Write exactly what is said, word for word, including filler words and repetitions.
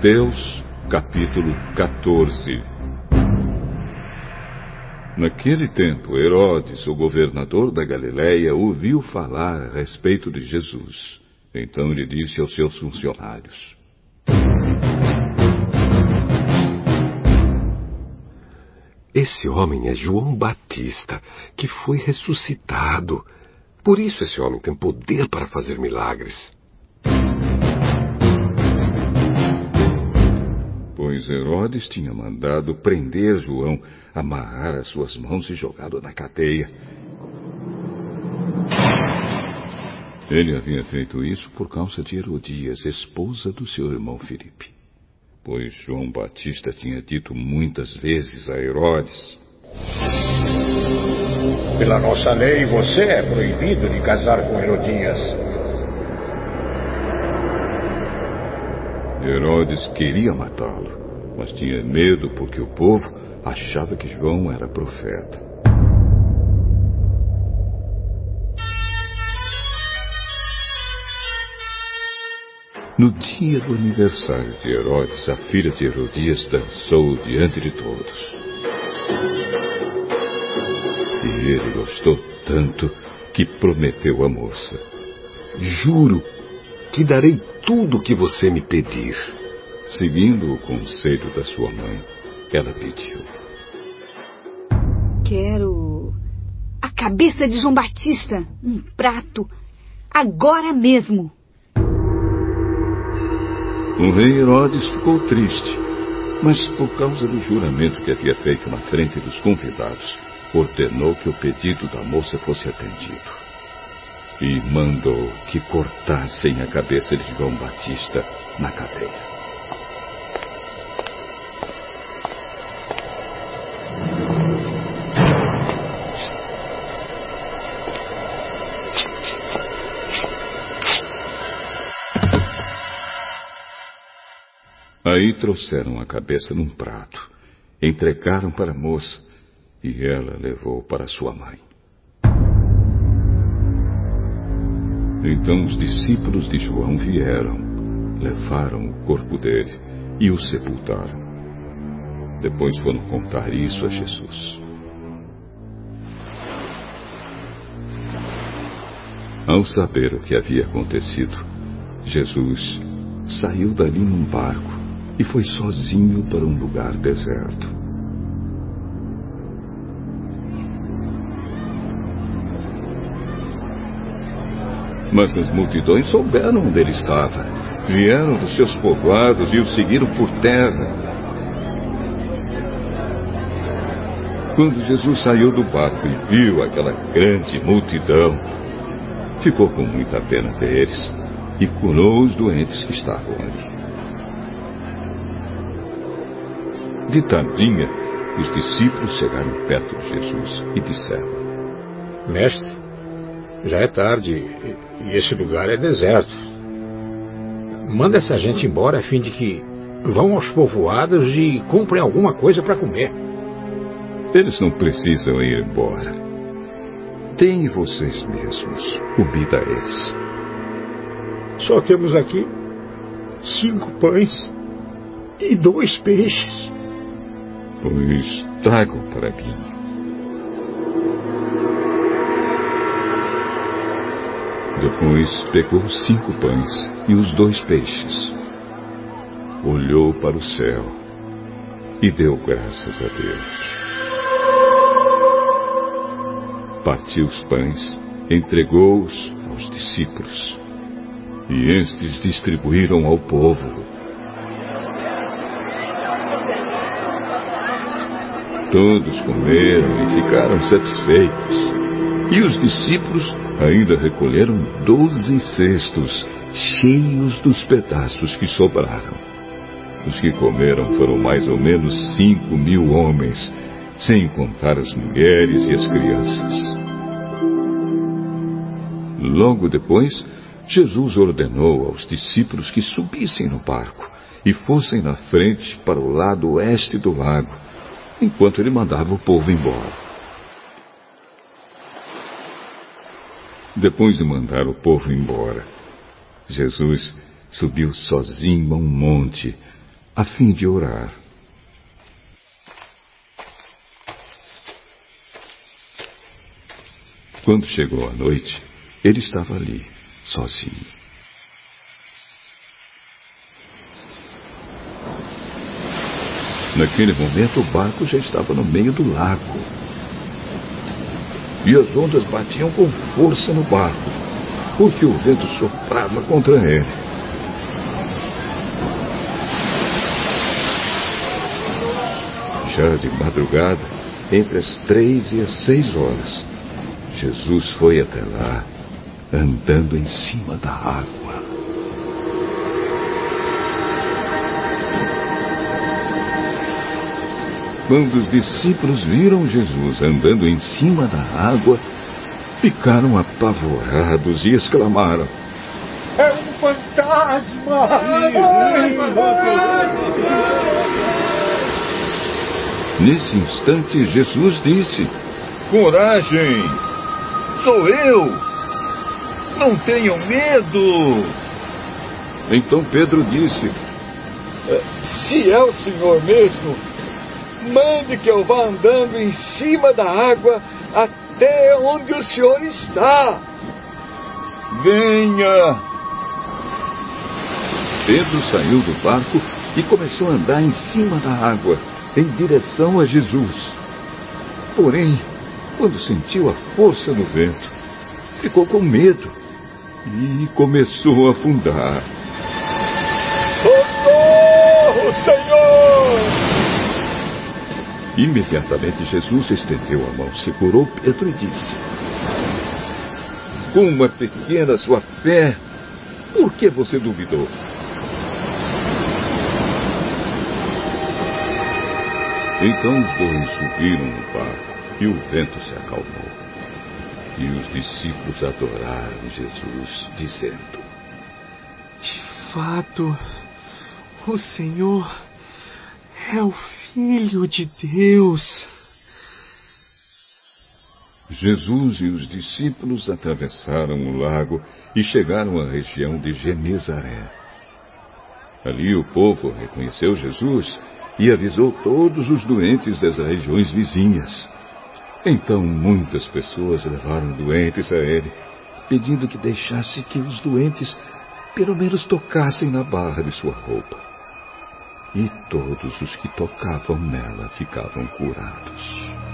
Mateus, capítulo quatorze. Naquele tempo, Herodes, o governador da Galileia, ouviu falar a respeito de Jesus. Então ele disse aos seus funcionários: Esse homem é João Batista, que foi ressuscitado. Por isso esse homem tem poder para fazer milagres. Pois Herodes tinha mandado prender João, amarrar as suas mãos e jogá-lo na cadeia. Ele havia feito isso por causa de Herodias, esposa do seu irmão Filipe. Pois João Batista tinha dito muitas vezes a Herodes: Pela nossa lei, você é proibido de casar com Herodias. Herodes queria matá-lo, mas tinha medo porque o povo achava que João era profeta. No dia do aniversário de Herodes, a filha de Herodias dançou diante de todos. E ele gostou tanto que prometeu à moça: Juro que darei tudo o que você me pedir. Seguindo o conselho da sua mãe, ela pediu: Quero a cabeça de João Batista, um prato, agora mesmo. O rei Herodes ficou triste, mas por causa do juramento que havia feito na frente dos convidados, ordenou que o pedido da moça fosse atendido. E mandou que cortassem a cabeça de João Batista na cadeia. Aí trouxeram a cabeça num prato, entregaram para a moça e ela levou para sua mãe. Então os discípulos de João vieram, levaram o corpo dele e o sepultaram. Depois foram contar isso a Jesus. Ao saber o que havia acontecido, Jesus saiu dali num barco e foi sozinho para um lugar deserto. Mas as multidões souberam onde ele estava. Vieram dos seus povoados e o seguiram por terra. Quando Jesus saiu do barco e viu aquela grande multidão, ficou com muita pena deles e curou os doentes que estavam ali. De tardinha, os discípulos chegaram perto de Jesus e disseram: Mestre, já é tarde e esse lugar é deserto. Manda essa gente embora a fim de que vão aos povoados e comprem alguma coisa para comer. Eles não precisam ir embora. Deem vocês mesmos comida a eles. Só temos aqui cinco pães e dois peixes. Pois tragam para mim. Depois pegou os cinco pães e os dois peixes. Olhou para o céu e deu graças a Deus. Partiu os pães, entregou-os aos discípulos e estes distribuíram ao povo. Todos comeram e ficaram satisfeitos. E os discípulos ainda recolheram doze cestos cheios dos pedaços que sobraram. Os que comeram foram mais ou menos cinco mil homens, sem contar as mulheres e as crianças. Logo depois, Jesus ordenou aos discípulos que subissem no barco e fossem na frente para o lado oeste do lago, enquanto ele mandava o povo embora. Depois de mandar o povo embora, Jesus subiu sozinho a um monte, a fim de orar. Quando chegou a noite, ele estava ali, sozinho. Naquele momento, o barco já estava no meio do lago. E as ondas batiam com força no barco, porque o vento soprava contra ele. Já de madrugada, entre as três e as seis horas, Jesus foi até lá, andando em cima da água. Quando os discípulos viram Jesus andando em cima da água, ficaram apavorados e exclamaram: É um fantasma! Nesse instante, Jesus disse: Coragem! Sou eu! Não tenham medo! Então Pedro disse: Se é o Senhor mesmo, mande que eu vá andando em cima da água até onde o Senhor está. Venha! Pedro saiu do barco e começou a andar em cima da água, em direção a Jesus. Porém, quando sentiu a força do vento, ficou com medo e começou a afundar. Socorro, Senhor! Imediatamente Jesus estendeu a mão, segurou Pedro e disse: Como é pequena sua fé, por que você duvidou? Então os dois subiram no barco e o vento se acalmou. E os discípulos adoraram Jesus, dizendo: De fato, o Senhor é o Filho de Deus. Jesus e os discípulos atravessaram o lago e chegaram à região de Genezaré. Ali o povo reconheceu Jesus e avisou todos os doentes das regiões vizinhas. Então muitas pessoas levaram doentes a ele, pedindo que deixasse que os doentes pelo menos tocassem na barra de sua roupa. E todos os que tocavam nela ficavam curados.